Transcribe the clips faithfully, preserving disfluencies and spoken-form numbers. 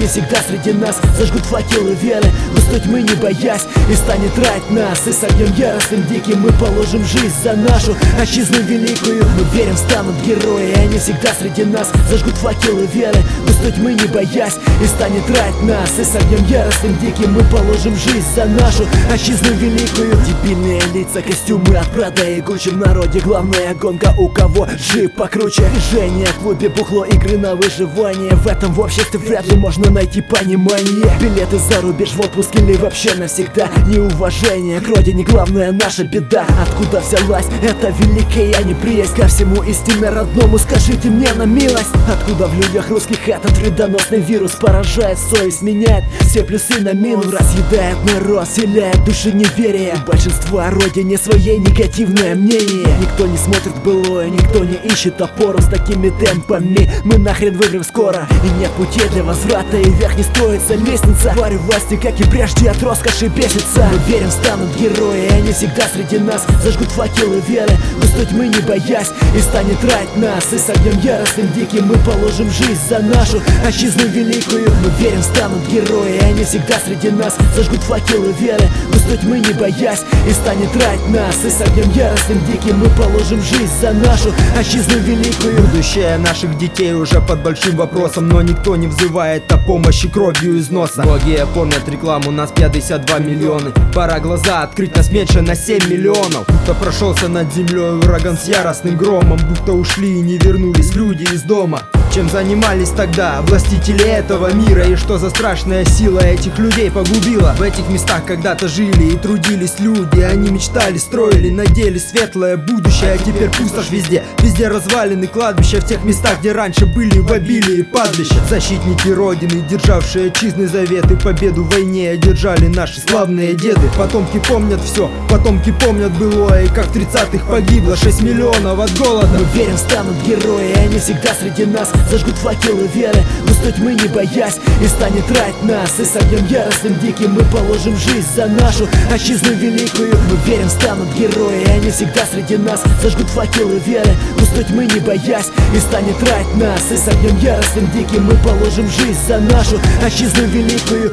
всегда среди нас зажгут факелы веры, густой тьмы не боясь, и станет рать нас. И с огнем яростным диким мы положим жизнь за нашу отчизну великую. Мы верим, станут герои, и они всегда среди нас зажгут факелы веры, густой тьмы не боясь, и станет рать нас. И с огнем яростным диким мы положим жизнь за нашу отчизну великую. Дебильные лица, костюмы от Прада и Гуччи. В народе главная гонка, у кого джип покруче. Движение в клубе, бухло, игры на выживание. В этом в обществе вряд ли можно найти понимание. Билеты за рубеж в отпуск или вообще навсегда. Неуважение к родине главная наша беда. Откуда взялась эта великая неприязнь ко всему истинно родному? Скажите мне на милость. Откуда в людях русских этот вредоносный вирус поражает совесть, меняет все плюсы на минус, разъедает народ, вселяет души неверия. Большинство о родине своей негативное мнение. Никто не смотрит в былое, никто не ищет опору. С такими темпами мы нахрен вымрем скоро, и нет пути для возврата, и вверх не строится лестница. Твари власти, как и прежде, от роскоши бесится. Мы верим, станут герои, и они всегда среди нас зажгут факелы веры, густой тьмы не боясь, и станет рать нас. И с огнем яростным диким мы положим жизнь за нашу отчизну великую. Мы верим, станут герои, и они всегда среди нас зажгут факелы веры, густой тьмы не боясь, и станет рать нас. И с огнем яростным диким мы положим жизнь за нашу отчизну великую. Будущее наших детей уже под большим вопросом, но никто не взывает о помощи кровью из носа. Многие помнят рекламу, нас пятьдесят два миллиона. Пора глаза открыть, нас меньше на семь миллионов. Будто прошелся над землей ураган с яростным громом, будто ушли и не вернулись люди из дома. Чем занимались тогда властители этого мира, и что за страшная сила этих людей погубила? В этих местах когда-то жили и трудились люди. Они мечтали, строили, надеялись светлое будущее. А теперь пустошь везде, везде развалины, кладбища. В тех местах, где раньше были в обилии падлища. Защитники родины, державшие отчизны заветы, победу в войне одержали наши славные деды. Потомки помнят все, потомки помнят былое, и как в тридцатых погибло шесть миллионов от голода. Мы верим, станут герои, и они всегда среди нас зажгут факелы веры, густой тьмы не боясь, и станет рать нас. И с огнем яростным диким мы положим жизнь за нашу отчизну великую. Мы верим, станут герои, и они всегда среди нас зажгут факелы веры, густой тьмы не боясь, и станет рать нас. И с огнем яростным диким мы положим жизнь за нашу отчизну великую.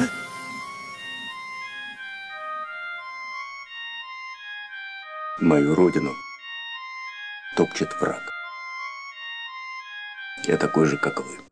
Мою родину топчет враг. Я такой же, как вы.